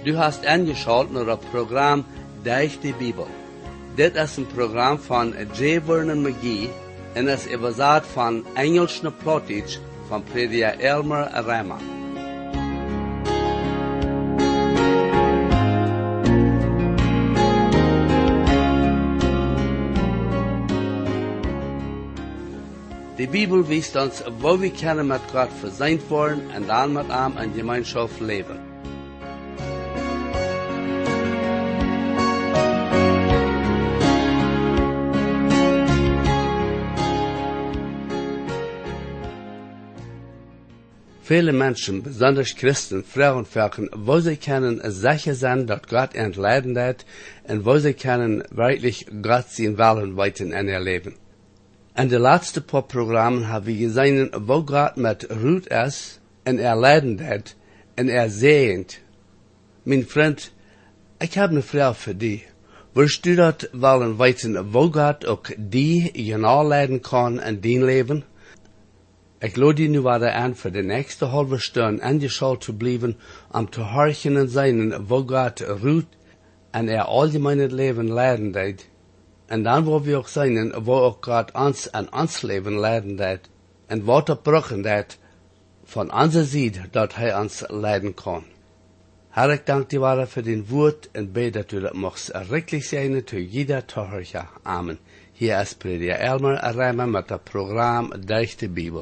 Du hast eingeschaltet naar het programma Durch die Bibel. Dit is een programma van J. Vernon McGee en is überzet van Engels naar Plattdeutsch van prediker Elmer Rama. Die Bibel wijst ons, wo wir können mit Gott versöhnt worden und dann mit ihm in Gemeinschaft leben. Viele Menschen, besonders Christen, Frauen, Völker, wo sie können sicher sein, dass Gott entleiden wird und wo sie können wirklich Gott sein Willen weiter in ihr Leben. In den letzten paar Programmen haben wir gesehen, wo Gott mit Ruth ist und leiden wird und sehend. Mein Freund, ich habe eine Frage für dich. Willst du dort wollen wissen, wo Gott auch die genau leiden kann in dein Leben? Ich lade dich nu wieder an, für die nächste halbe Stunde angeschaut zu bleiben, zu horchen und sehen, wo Gott Ruth und allgemeines Leben leiden wird. Und dann wollen wir auch sehen, wo auch Gott uns an uns Leben leiden wird und was er brauchen wird von unserer Seite, dass er uns leiden kann. Herr, ich danke dir weiter für den Wort und bete, dass du das machst richtig sein, zu jeder Zuhörer. Amen. Hier ist Prediger Elmer Rama mit dem Programm Durch die Bibel.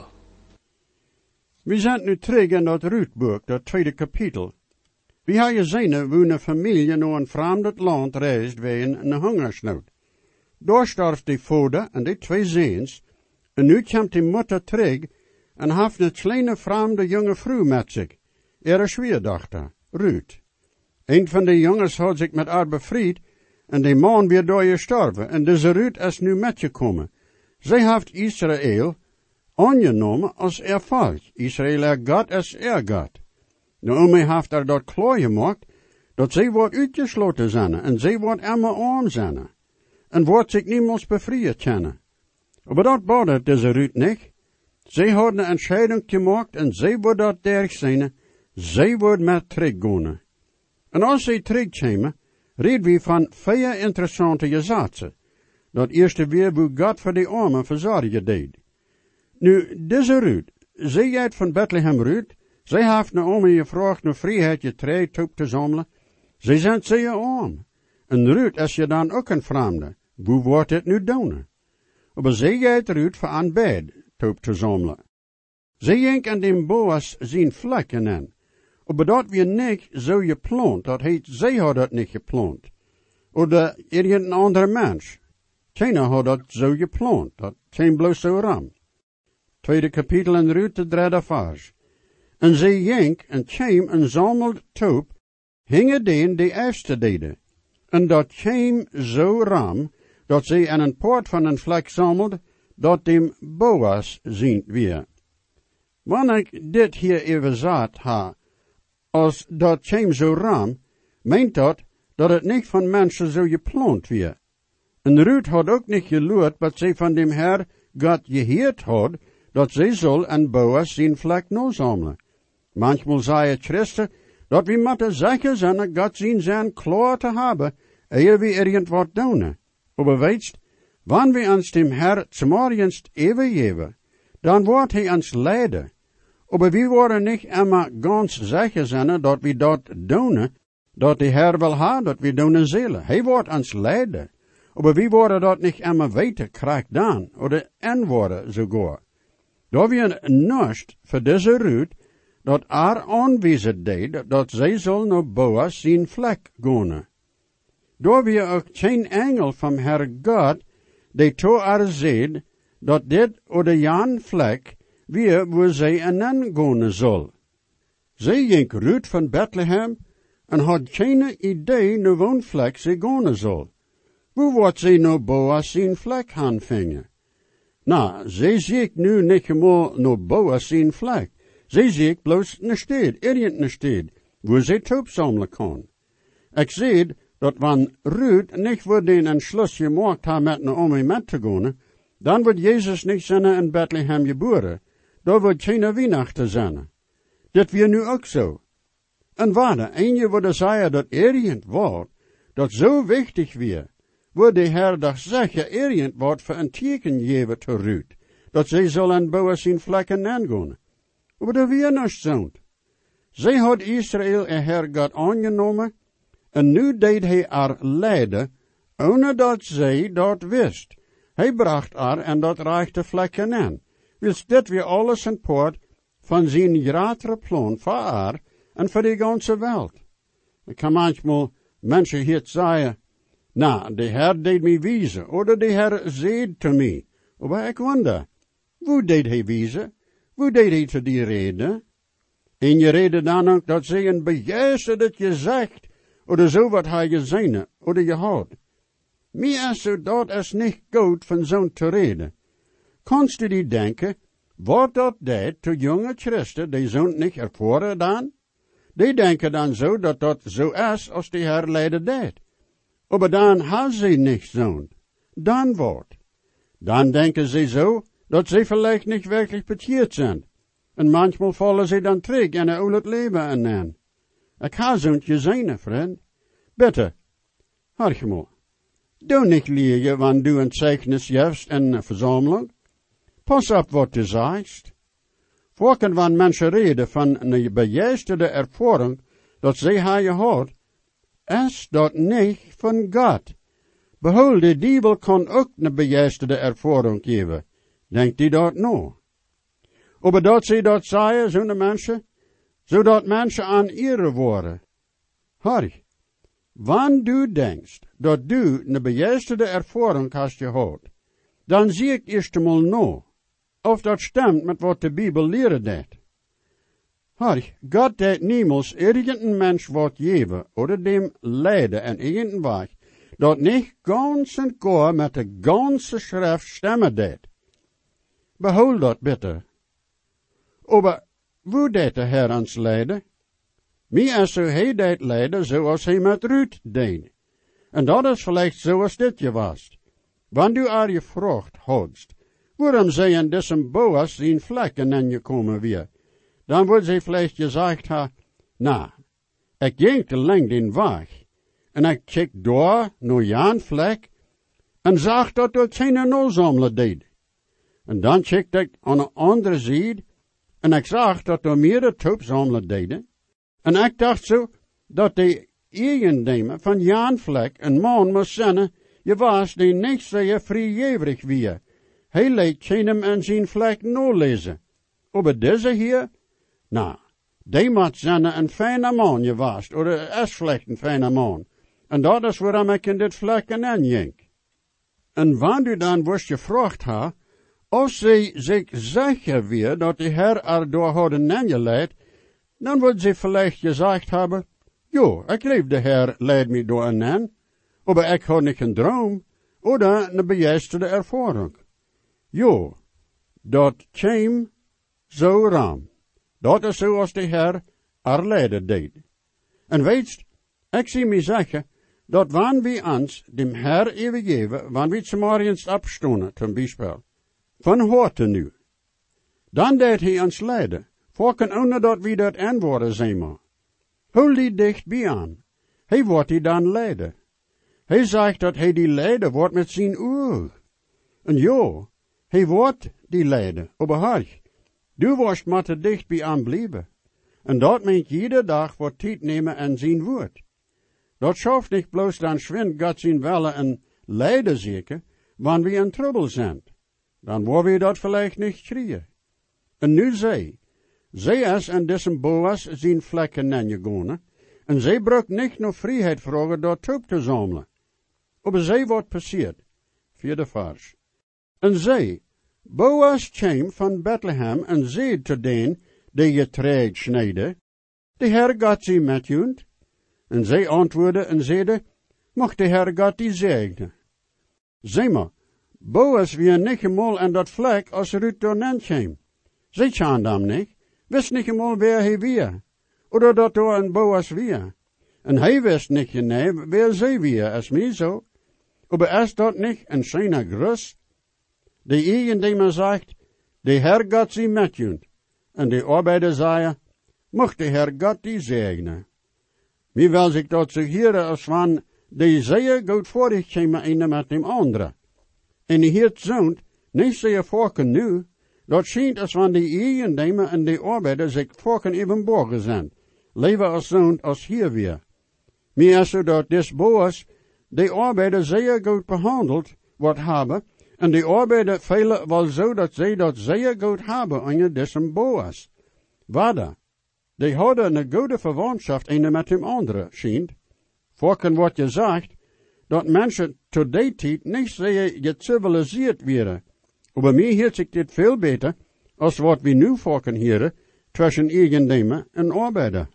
We zijn nu terug in dat Ruthboek, dat tweede kapitel. We hebben gezien hoe een familie naar een vreemd land reist wegen een hongersnood. Daar starf de vader en de twee zoons, en nu komt de moeder terug en heeft een kleine vreemde jonge vrouw met zich, ihre schwiegerdochter, Ruth. Een van de jongens had zich met haar bevrijd, en de man weer door gestorven, en deze Ruth is nu metgekomen. Zij heeft Israël aangenomen als volk. Israël God is God. Naomi heeft dat klaar gemaakt, dat zij wordt uitgesloten zijn, en zij wordt immer arm zijn, en wordt zich niemals bevrijd kennen. Maar dat badde deze Ruth niet. Zij had een entscheiding gemaakt, en zij wordt dat derg zijn, zij wordt met teruggaan. En als zij terugkomen, reden we van 4 interessante gezaten. Dat eerste weer hoe God voor de armen verzorgen deed. Nu, deze Ruth, zij gaat van Bethlehem Ruth, zij heeft Naomi gevraagd naar vrijheid je tree te zamelen. Zij zijn zeer arm. En Ruth is je dan ook een vreemde. Hoe wordt het nu doen? Maar zij gaat Ruth voor aan bed te zamelen. Zij ging aan dem Boas zijn vlekken in. Maar dat weer niet zo geplant, dat heet, zij had dat niet geplant. Of een andere mens. Keiner had dat zo geplant, dat geen bloos zo ram. Tweede kapitel in Ruth, de derde vers. En zij ging en kwam en zamelde toop, hingen den de eerste deden. En dat kwam zo ram, dat zij aan een poort van een vlek zamelde, dat dem Boas zien weer. Wanneer ik dit hier even zat ha, als dat kwam zo ram, meent dat het niet van mensen zo geplant weer. En Ruth had ook niet geloerd, wat zij van dem Herr God geheerd had, dat zij zal en Boas zijn vlek nazamelen. Manchmal zei het Christen, dat we moeten zeker zijn dat God zijn klaar te hebben, eer we irgendwat doen. Maar weet, wanneer we ons dem Herr zum morgens even geven, dan wordt hij ons leiden. Maar we worden niet immer ganz zeker zijn dat we dat doen, dat de Herr wil hebben dat we doen zullen. Hij wordt ons leiden. Maar we worden dat niet immer weten krijgt dan, of en worden sogar. Daar weer nust voor deze Ruth, dat haar aanwijzen deed, dat zij zal naar Boas zijn vlek gaan. Daar weer ook geen engel van Herr God, die to haar zeid, dat dit oder jan vlek weer waar zij aan gaan zal. Zij ging Ruth van Bethlehem en had geen idee naar woon vlek zij gaan zal. Hoe wordt zij naar Boas zijn vlek gaan vingen? Nou, zij zie ik nu niet eenmaal naar Boas zijn vlek. Zij zie ik bloos een stad, een stad, waar zij toop zamelen kan. Ik zie dat wanneer Ruth niet wordt een entschluss gemaakt heeft met Naomi met te gaan, dan wordt Jezus niet zijn in Bethlehem geboren. Daar wordt geen Weihnachten zijn. Dit weer nu ook zo. En waarde, eenje wo de zei dat ergend woord, dat zo wichtig weer, wo de Heer doch zeggen ergend woord voor een teken geven te Ruut, dat zij zullen Boas zijn vlekken aangaan. Maar dat weer nog zo'n. Zij had Israël en Heer God aangenomen, en nu deed hij haar leiden, ohne dat zij dat wist. Hij bracht haar en dat reichte vlekken aan. Wils dit weer alles een poort van zijn grotere plan voor haar en voor de ganze wereld. Ik kan manchmal mensen hier zeggen, de Heer deed mij wijzen, oder de Heer zeid te mij. Maar ik wonder, hoe deed hij wijzen? Hoe deed hij te die reden? En je reden dan ook dat zij een begeester dat je zegt, oder zo wat hij gezien, oder je houdt. Mij is zo dat is niet goed van zo'n te reden. Kannst du die denken, wat dat deed te jonge christen, die zo'n niet ervoren dan? Die denken dan zo dat dat zo is als die Heer leiden deed. Maar dan hebben ze niet zo'n. Dan wat? Dan denken ze zo, dat ze vielleicht niet werkelijk bekeerd zijn. En manchmal vallen ze dan terug en er het leven aan. Ik ga zo'n gezien, vriend. Bitte, hoor je maar. Doe niet liegen, wanneer du een zeichnis geeft in een verzameling. Pas op wat du zegt. Voorken wanneer mensen reden van een begeesterde ervaring dat zij hebben gehad, is dat niet van God. Behoud, de diebel kan ook een begeesterde ervaring geven. Denkt die dat nou? Maar dat ze dat zeggen, zo'n mensen, zodat mensen aan ere worden. Hoor, wanneer du denkt dat du een begeesterde ervaring hast gehad, dan zie ik eerst eenmaal nou, of dat stemt met wat de Bijbel leren deed. Hoor, God deed niemals irgendein mens wat geven, oder dem leiden en irgendein weg, dat niet ganz en gar met de ganze schrift stemmen deed. Behoud dat bitte. Maar, hoe deed de Heer ons leiden? Mij is zo hij deed leiden zoals hij met Ruut deed. En dat is vielleicht zoals dit je was. Wanneer du aan je vraagt houdst, waarom zij in deze Boas zijn vlekken en je komen weer, dan wordt zij vielleicht gezegd hebben, ik ging te lang den weg, en ik check door naar Jan vlek, en zag dat er geen nozamelen deed. En dan checkte ik aan de andere zijde, en ik zag dat er meerdere toopzamelen deden. En ik dacht zo, dat de eigenaar van Jan vlek een man moest zijn, je was die niet zeer vrijgevig wie. Hij leek geen hem en zijn vlek lezen. Maar deze hier, die moet zijn een fijne man je was, of is vielleicht een fijne man. En dat is waarom ik in dit vlekken aanging. En wanneer u dan was gevraagd ha, of ze zich zeker weer dat de Heer er door hadden aangeleid, dan wordt ze vielleicht gezegd hebben, ik lief de Heer leid me door een aan, maar ik had niet een droom, oder een begeesterde ervaring. Dat kwam zo ram. Dat is zoals de Heer er leiden deed. En weet, ik zie me zeggen, dat wanneer we ons dem Heer even geven, wanneer we morgens opstonden, ten bijspel, van harte nu, dan deed hij ons leiden, voorken onder dat we dat antwoorden zijn maar. Hou die dicht bij aan. Hij wordt die dan leiden. Hij zegt dat hij die leiden wordt met zijn oor. En hij wordt die leiden, maar hoor, du wordt maar te dicht bij aan blijven. En dat meent iedere dag wat tijd nemen en zijn woord. Dat schaft niet bloos dan schwind God zijn welle en leiden zeker, wanneer we in trouble zijn. Dan worden we dat vielleicht niet krijgen. En nu zij is en dessen Boas zijn vlekken aangegaan, en zij brukt niet nog vrijheid vragen door troep te zamelen. Maar zij wat passiert, vierde vers. En zij, Boas kwam van Bethlehem en zei te den, die getreed snijden, de Heer God sie met junt. En zij antwoordde en zeide, mocht de Heer God die zegenen. Zeg maar, Boas weer niet eenmaal aan dat vlek als Ruut doorheen kwam. Zij kwam dan niet, wist niet eenmaal waar hij weer, oder dat door een Boas weer. En hij wist niet waar zij weer, is mij zo. Maar is dat niet een schijne grus? De eigenaar zegt, de Heer God sie met junt. En de arbeider zei, Mocht de Herr Gott die segnen. Wie wil zich dat zo hieren als van die zeer goed vooruit komen een met dem andere. En die heert zoont, niet zeer volken nu, dat schijnt als van die eigendemen en die arbeider zich volken even borgen zijn. Leven als zoont als hier weer. Meer als dat des Boas die arbeider zeer goed behandeld wordt hebben, en die arbeider velen wel zo dat zij dat zeer goed hebben aan dessen Boas. Waarda? Die hadden een goede verwantschap een met dem andere, schijnt. Volken wordt gezegd, dat mensen tot die tijd niet zeer geciviliseerd werden. Maar mij hield zich dit veel beter, als wat we nu volken hieren, tussen eigendemer en arbeider.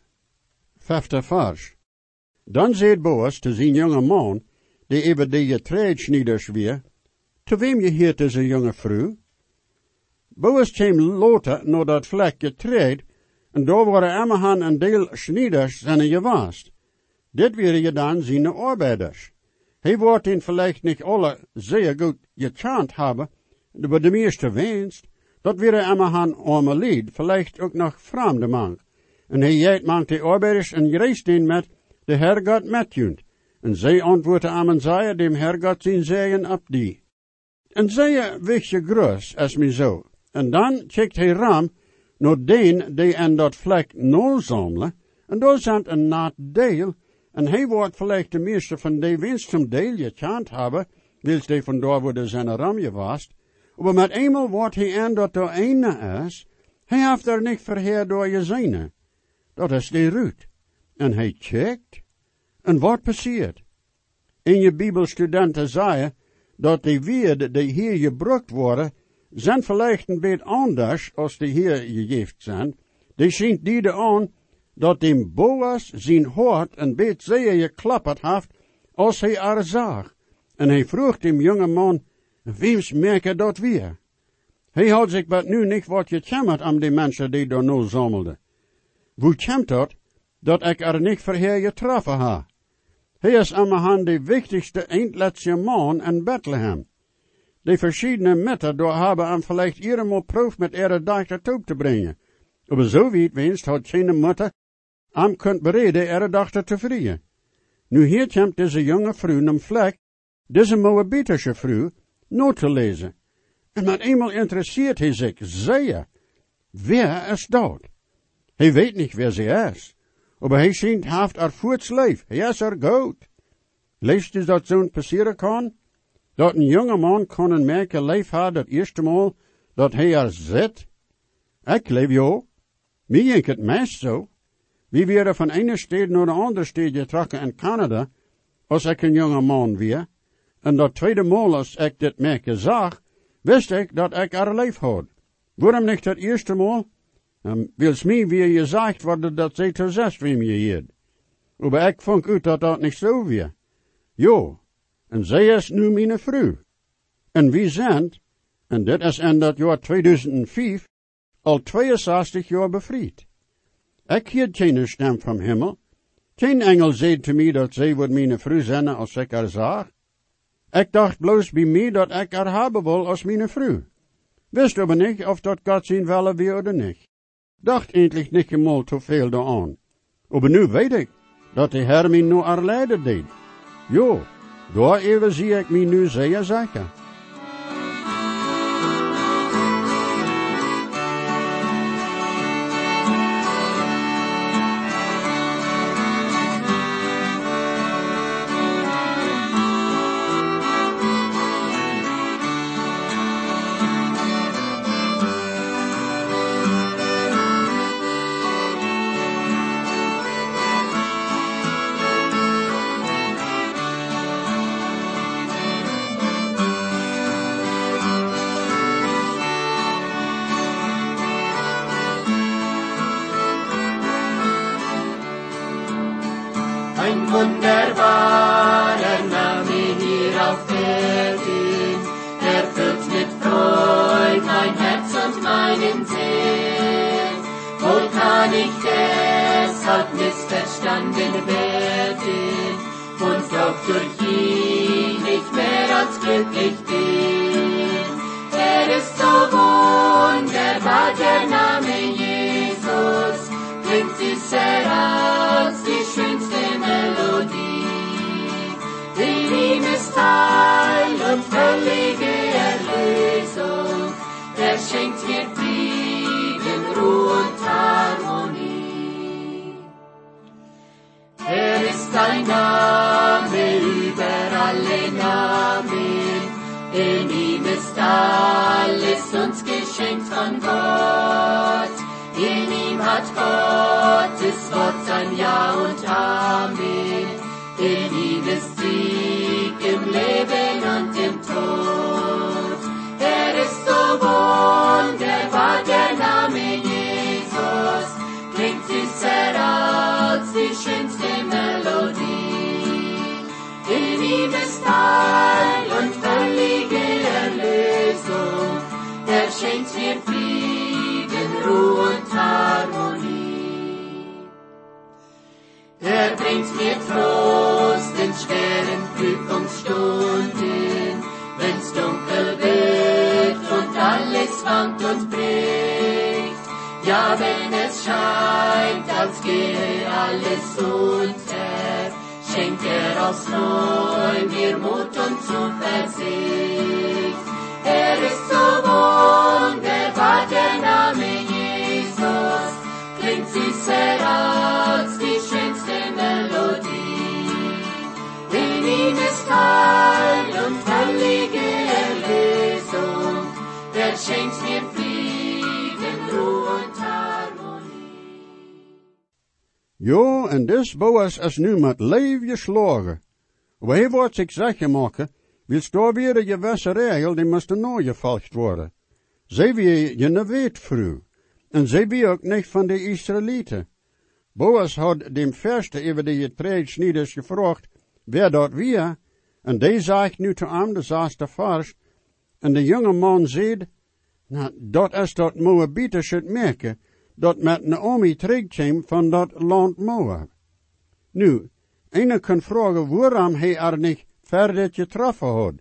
5e vers. Dan zei Boas te zijn jonge man, die even die getreidschnieders weer, te wem je hier deze jonge vrouw? Boas kwam later naar dat vlek getreid, en daar waren Ammerhan een deel schnieders zijn gewaast. Dit waren je dan zijn arbeiders. Hij wordt in vielleicht niet alle zeer goed gechant hebben, maar de meeste wenst, dat waren Ammerhan arme lied, vielleicht ook nog vreemde man. En hij jeet mank de arbeiders en reist in met de Herrgott met junt. En zij antwoordde aan zij dem Herrgott zijn zegen op die. En zij wist je groß, als mij zo. En dan kijkt hij ram, naar den die aan dat vlek nul zamelen, en daar zijn een naad deel, en hij wordt vielleicht de meeste van die winst zum deel gechant hebben, wils die van daar worden zijn ram gewast, maar met eenmaal wordt hij aan dat er ene is, hij heeft er niet verheer door je zijne. Dat is die Ruut. En hij checkt, en wat passiert? In je bibelstudenten zeiden, dat die woorden die hier gebruikt worden, zijn vielleicht een beetje anders als die hier gegeven zijn. Die schijnt die aan, dat dem Boas zijn hart een beetje zeer geklapperd heeft, als hij er zag. En hij vroeg dem jonge man, weems merken dat weer? Hij had zich wat nu niet wat gejammerd aan die mensen die daar nu zammelden. Hoe komt dat ik er niet verheer getroffen ha? Hij is aan mijn hand de wichtigste eindlaatste man in Bethlehem. De verschillende metten door hebben hem vielleicht iedermaal proef met ihre dochter toe te brengen. Maar zo wie het wenst had geen moeder hem kunt bereden ihre dochter te vrieën. Nu hier komt deze jonge vrouw om vlek, deze Moabitische vrouw, nooit te lezen. En met eenmaal interesseert hij zich zeer. Wer is dat? Hij weet niet wer ze is. Maar hij schijnt heeft er voorts leef. Hij is er goed. Leest u dat zo'n passeren kan? Dat een jonge man kan een merken leef had dat eerste maal dat hij er zit? Ik leef jo. Mij denk het meest zo. Wie werden van ene stad naar de andere stad getrokken in Canada, als ik een jonge man weer. En dat tweede maal als ik dit merken zag, wist ik dat ik er leef had. Waarom niet dat eerste maal? Wils mij weer gezegd worden dat zij te zes wem je hier. Maar ik vond uit dat dat niet zo weer. Jo, en zij is nu mijn vrouw. En wie zijn, en dit is in dat jaar 2005, al 62 jaar bevrijd. Ik hield geen stem van hemel. Geen engel zei te mij dat zij wordt mijn vrouw zijn als ik haar zag. Ik dacht bloos bij mij dat ik haar hebben wil als mijn vrouw. Wist aber niet of dat God zijn willen weer of niet. Dacht eindelijk niet eenmaal te veel daaraan. Maar nu weet ik dat de Heer mij nu haar leider deed. Jo, daar even zie ik mij nu zeer zeker. Ein wunderbarer Name hier auf Erden, erfüllt mit Freud mein Herz und meinen Sinn. Wohl kann ich deshalb missverstanden werden und doch durch ihn nicht mehr als glücklich bin. Ist so wunderbar der Name Jesus, klingt süßer als die schönste Melodie. In ihm ist Heil und völlige Erlösung. Er schenkt mir Frieden, Ruhe und Harmonie. Er ist ein Name über alle Namen. In ihm ist alles uns geschenkt von Gott. In ihm hat Gottes Wort sein Ja und Amen. In ihm ist Sieg im Leben und im Tod. Er ist so wunderbar, der Name Jesus. Klingt süßer als die schönste Melodie. In ihm ist Heil und völlige Erlösung. Er schenkt mir Frieden, Ruhe und Harmonie. Er bringt mir Trost in schweren Prüfungsstunden, wenn's dunkel wird und alles wankt und bricht. Ja, wenn es scheint, als gehe alles unter, schenkt er aufs Neu mir Mut und Zuversicht. Er ist so wunderbar, der Name Jesus, klingt süßer als die schönste Melodie. In ihm ist Heil und völlige Erlösung. Er schenkt mir Frieden, Ruhe und Harmonie. Jo, en dus Boas is nu met leef geslagen. Maar hij wordt zich zeker maken, wilst daar weer een gewisse regel, die moest nagevolgd worden. Zij wie je ne weet vroeg, en zij wie ook niet van de Israëlieten. Boas had dem verste over de getreedsnieders gevraagd, wer dat wie, en die zegt nu te hem, de zesde vers, en de jonge man zei, nou, dat is dat Moabitische merken, dat met Naomi terugkwam van dat land Moab. Nu, ene kan vragen waarom hij er niet verder getroffen had.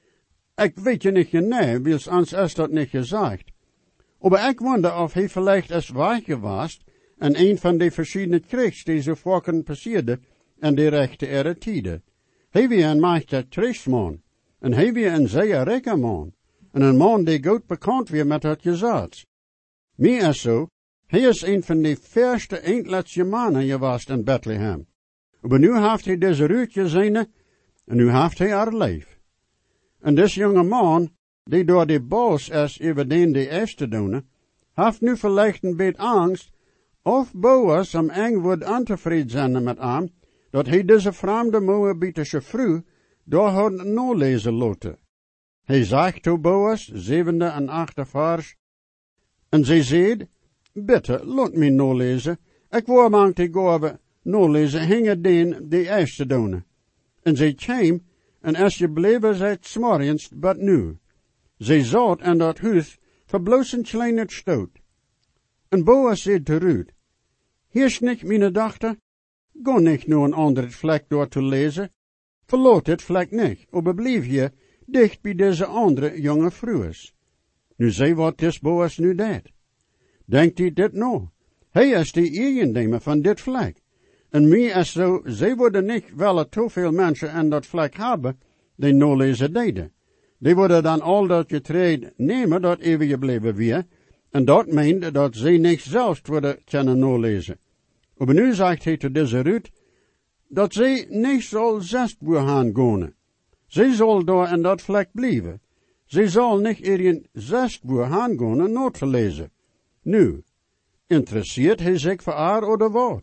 Ik weet je niet genau, wils ons is dat niet gezegd. Maar ik wonder of hij vielleicht is weggewaast en een van de verschillende krigs die zo vaak passeerde en de rechte tijden. Hij wie een machtig krigsman, en hij wie een zeer rijke man, en een man die goed bekend weer met het gezag. Meer is zo, hij is een van de eerste eindlaatste mannen geweest in Bethlehem. Maar nu heeft hij deze Ruut gezien, en nu heeft hij haar leef. En deze jonge man, die door de boos is over den de eerste doen, heeft nu vielleicht een beetje angst, of Boas hem eng wordt ontevreden zijn met hem, dat hij deze vreemde Moabitische vrouw door had nalezen laten. Hij zegt to Boas, 7e en 8e vers, en zij zei, bitte, laat mij nalezen, ik wil mang te gave nalezen, hingen den de eerste doen. En zij kwam, en als je bleven zijt smorgens, but nu. Zij zat in dat huis, verblozen klein het stoot. En Boas zei te Ruut, hier is niet, mijn dochter, ga niet naar een ander vlek door te lezen, verlaat het vlek niet, maar blijf hier dicht bij deze andere jonge vrouwen. Nu zie wat is Boas nu deed. Denkt hij dit nou? Hij is de eigenaar van dit vlek. En mij is zo, zij worden niet wel te veel mensen in dat vlek hebben, die nalezen deden. Die worden dan al dat getreed nemen, dat even gebleven weer, en dat meent dat zij niet zelfs worden kunnen nalezen. Maar nu zegt hij te deze Ruut, dat zij niet zal zest gaan gaan. Zij zal daar in dat vlek blijven. Zij zal niet erin zest gaan gaan en not te lezen. Nu, interesseert hij zich voor haar of wat?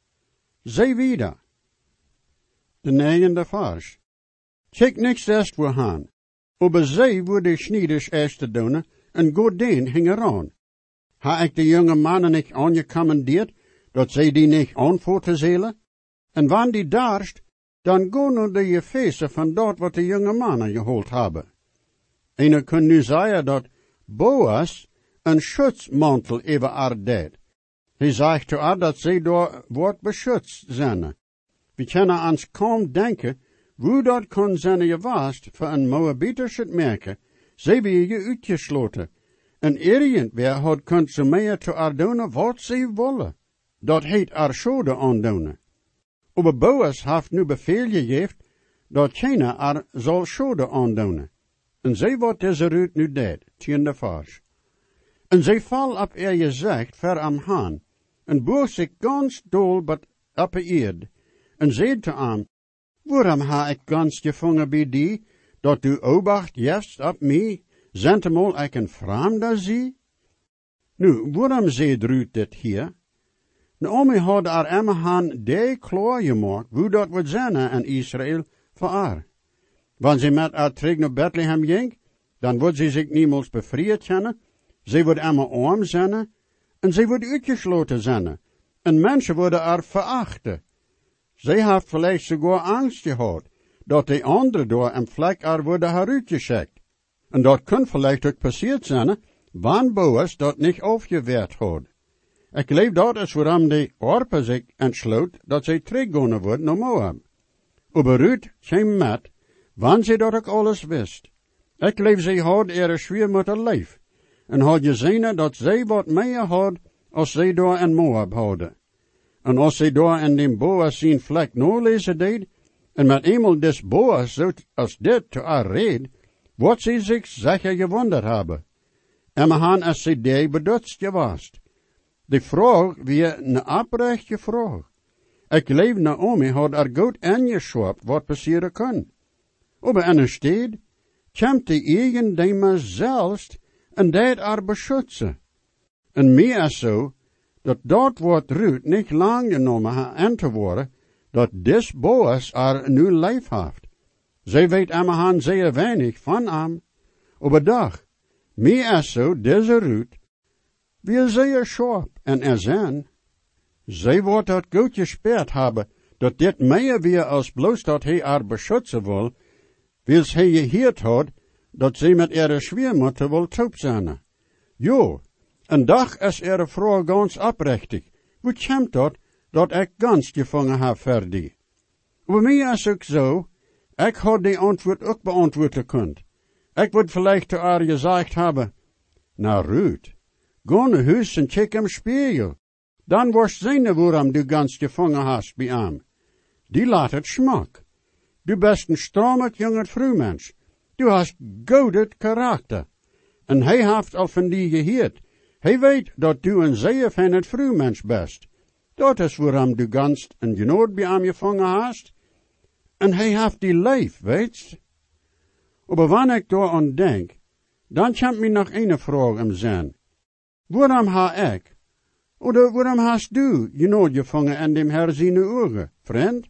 Zij wieder. De 9e vers. Kijk niks zest gaan. Aber zij worden schnieders eerst doen en goed den hingen aan. Ha ik de jonge mannen niet aangecommandeerd, dat zij die niet aanvoer te zelen? En wanneer die darst, dan go naar de gefeesten van dat wat de jonge mannen gehoord hebben. En je kunt nu zeggen dat Boas een schutsmantel over haar deed. Hij zegt te haar dat zij door wordt beschützt zijn. We kunnen ons kaum denken, hoe dat kon zijn geweest voor een Moabitische merken, zij wie je uitgesloten. En irgendwer had consumeren te haar doen wat zij willen. dat heet haar schode aandoen. Aber Boas heeft nu bevel gegeven, dat keiner haar zal schode aandoen. En zij wordt deze Ruut nu deed, 10e vers. En zij val op gezicht ver am haan, en boog zich ganz dol op de eerd, en zei te hem, waarom ha ik ganz gevangen bij die, dat du obacht jefst op mij, zentemol ik een vreemde zie? Nu, waarom zei Ruut dit hier? Naomi had haar emmer haan de klaar gemaakt, hoe dat wordt zijn in Israël voor haar. Wanneer ze met haar terug naar Bethlehem ging, dan wordt ze zich niemals bevrijd zijn, ze wordt emmer arm zijn, en ze wordt uitgesloten zijn, en mensen worden haar verachten. Ze heeft vielleicht sogar angst gehad, dat de anderen door een vlek haar worden heruitgeschikt. En dat kan vielleicht ook passiert zijn, wanneer Boas dat niet afgeweerd had. Ik geloof dat is waarom de Orpa zich entsloot dat zij teruggaan worden naar Moab. Aber Ruut kwam met, wanneer ze dat ook alles wist. Ik geloof zij had er schwer met haar lijf, en had gezien dat zij wat meer had, als zij daar in Moab hadden. En als zij daar in dem Boas zijn vlek nalezen deed, en met eenmaal des Boas zo als dit te haar reed, wat zij zich zeker gewonderd hebben. En we gaan als zij die bedutst geweest. De vraag weer een oprechte vraag. Ik geloof Naomi had er goed ingeschapt wat passeren kan. Aber in een stad komt de eigendommer zelfs en deed haar beschützen. En meer is zo, dat wordt Ruut niet lang genomen aan te worden, dat des Boas haar nu lijf heeft. Zij weet aan zeer weinig van hem. Aber doch, meer is zo, deze Ruut, wie zeer scherp en erzen. Zij wordt dat goed gespeerd hebben, dat dit meer weer als bloos dat hij haar beschützen wil, wils hij gehoord had, dat zij met ihre schwermutter wil taub zijn. Jo, en dag is ihre vrouw ganz oprechtig. Hoe komt dat ik ganz gevangen heb voor die? Bij mij is ook zo, ik had die antwoord ook beantwoorden kunnen. Ik would vielleicht te haar gezegd hebben, nou Ruut, ga naar huis en kijk im spiegel. Dan worst zien waarom du ganz gevangen hast bij hem. Die laat het smak. Du bist een stromet jonger vrouwmens. Du hast gouden karakter. En hij heeft al van die gehoord. Hij weet dat du een zeer van het vrouwmens bent. Dat is waarom du ganz een genoot bij hem gevangen hast. En hij heeft die lijf, weetst. Maar wanneer ik daar aan denk, dan komt mij nog een vraag im zin. Waarom ha ik, oder waarom hast du genoot gevangen in dem Herr zijn ogen, vriend?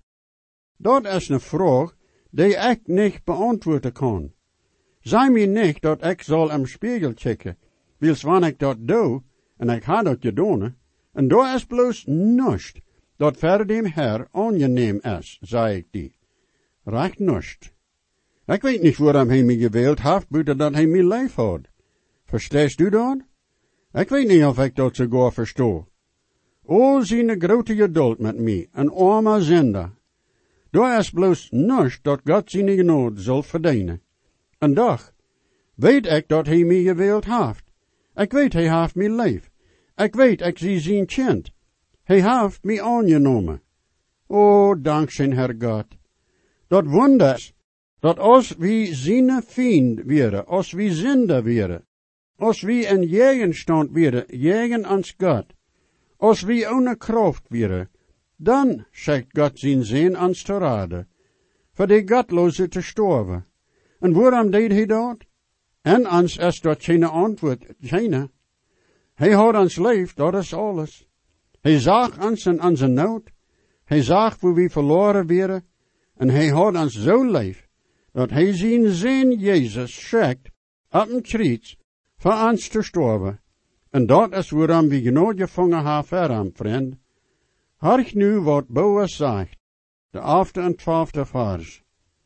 Dat is een vraag die ik niet beantwoorden kan. Zei mij niet dat ik zal im spiegel kijken, wils wanneer ik dat doe, en ik ha dat gedaan, en daar is bloos nust, dat voor dem Herr aangeneem is, zei ik die. Recht nust. Ik weet niet waarom hij mij gewählt heeft, buiten dat hij mij lijf had. Verstehst du dat? Ik weet niet of ik dat sogar verstoor. O, zijn grote geduld met mij, een arme zender. Daar is bloos nust dat God zijn genade zal verdienen. En doch, weet ik dat hij mij gewählt heeft. Ik weet hij heeft mij lief. Ik weet ik zie zijn kind. Hij heeft mij aangenomen. O, dankzij Herr God. Dat wonder is, dat als wie zijn vriend wären, als wie zinder wären, als wie een gegenstand wären, gegen ons God, als wie ohne Kraft wären, dan schickt God zijn Zin ans te raden, voor die Gottloze te sterven. En waarom deed hij dat? En ons is dat geen antwoord, geen. Hij had ons lief, dat is alles. Hij zag ons in onze nood, hij zag hoe we verloren wären, en hij had ons zo lief, dat hij zijn Zin Jezus schikt op een kruis voor ons te sterven. En dat is waarom we genoeg gevangen hebben voor hem, vriend. Hark nu wat Boas zegt, de 11e en 12e vers.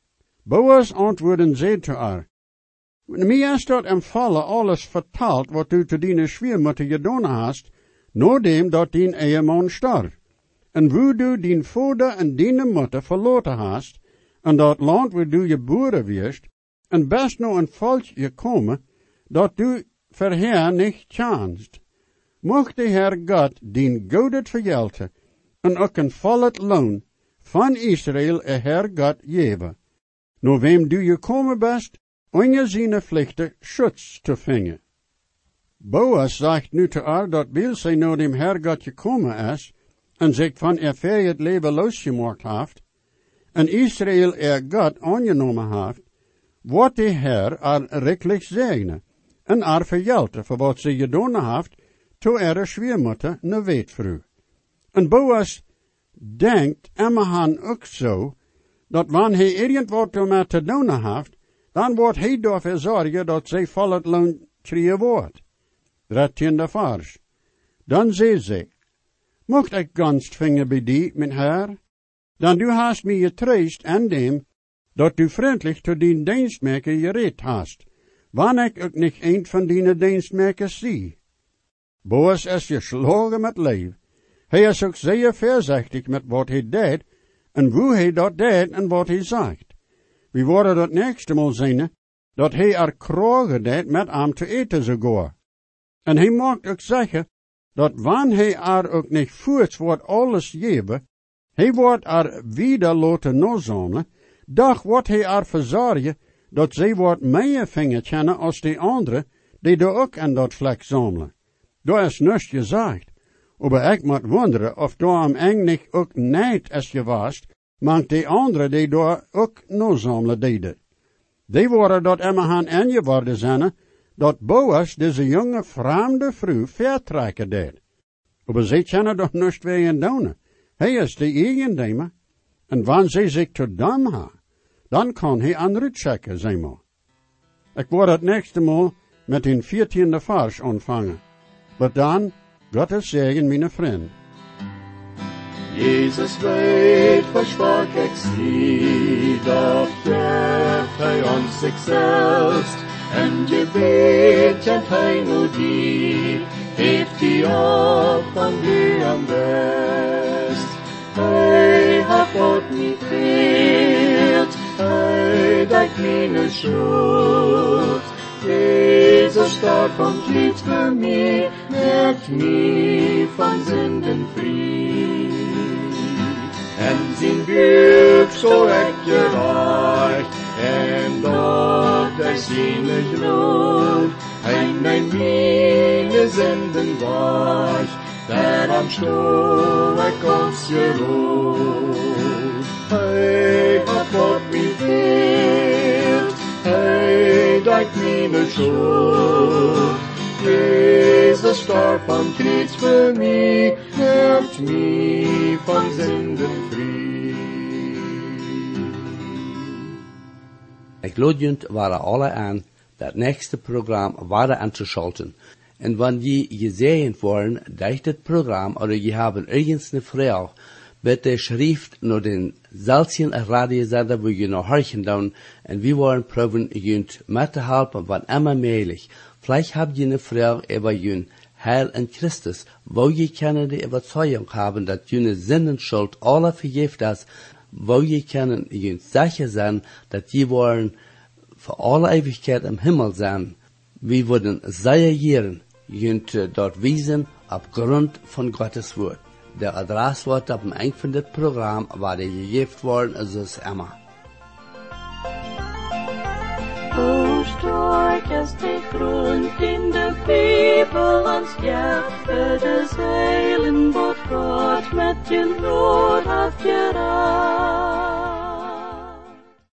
Boas antwoorden zei te haar, mij is dat in Falle alles vertaald wat du te dienen schwermutter gedaan hast, nadat dat dien eheman starb. En wo du dien vader en diene mutter verloren hast, en dat land waar du geboren wirst, en best nou een volk gekomen, dat du verheer niet chanst. Mocht de Heer God dien godet vergelten en ook een vollet loon van Israël Heer God geven. Nou wem du je komen best, om je zijn plichten schutz te vingen. Boas zegt nu te haar dat wil zij nou dem Heer God gekomen is, en zich van het leven losgemaakt heeft, en Israël God aangenomen heeft, wordt de Heer rijkelijk zegenen, en vergelten voor wat ze gedaan heeft, toen schweermutter ne weet vroeg. En Boas denkt Emmahan ook zo, dat wanneer hij irgendwat ermee te doen heeft, dan wordt hij ervoor zorgen dat zij vol het loon krijgen wordt. 13e vers. Dan zei ze, mocht ik gunst vingen bij die, mijn Heer, dan du hast mij getroost aan dem, dat du vriendelijk tot die dienstmaker gereed hast, wanneer ik ook niet een van die dienstmakers zie. Boas is geslagen met leven. Hij is ook zeer voorzichtig met wat hij deed, en hoe hij dat deed en wat hij zegt. We worden dat nächste Mal zien, dat hij krogen deed met hem te eten sogar. En hij maakt ook zeggen, dat wanneer hij ook niet voert wordt alles geven, hij wordt wieder laten nazamelen, doch wordt hij verzorgen, dat zij wordt meer vingen kennen als die anderen, die er ook aan dat vlek zamelen. Daar is niets gezegd. Maar ik moet wonderen of daar hem eigenlijk ook niet is geweest, maar die anderen die daar ook nazamelen deden. Die worden dat immerhan aangeworden zijn, dat Boas deze jonge vreemde vrouw vertrekken deed. Maar zij kennen toch niets weer in doen. Hij is de eigenaar, en wanneer zij zich tot hem hebben, dan kan hij aan checken, zeg maar. Ik word het nächste Mal met den 14e vers aanvangen. Maar dan, Gottes Segen, mijn vriend. Jesus weet, versprach ik zie, dat geeft hij ons zichzelf, en gebed kent hij nu die, heeft die op van u am best. Hij hat God niet veert, hij dekt meine schuld. Jezus starb und litt für mich, merkt mich von Sünden frei. En zijn Buch so gereicht, en dort seine Blut, ein meine Sünden weich, der am Stuhl uns geruht. Hey, hat Gott mich verehrt, hey, dekt meine Schuld. Jesus starb am Kreuz für mich, macht mich von Sünden frei. Ik lade jullie waren alle aan dat nächste programma weiter anzuschalten. Und wenn je gesehen worden durch das Programm oder je haben irgendeine Frage, bitte schrift nur den seltenen Radiosender, wo je noch horchen dann, und wir wollen probieren, jünt mitzuhelfen, wann immer möglich. Vielleicht habt ihr eine Frage über jün Heil in Christus, wo je können die Überzeugung haben, dass jüne Sinnenschuld alle vergift ist, wo je können jün sicher sein, dass je wollen für alle Ewigkeit im Himmel sein. Wir würden sehr gern jünt dort wiesen, aufgrund von Gottes Wort. Der Adresswort auf dem Ende von das Programm war der gegeben worden, also ist immer. Hoe stark is die grond in de Bibel ons geeft, het is heilen wat God met je nood heeft gedaan.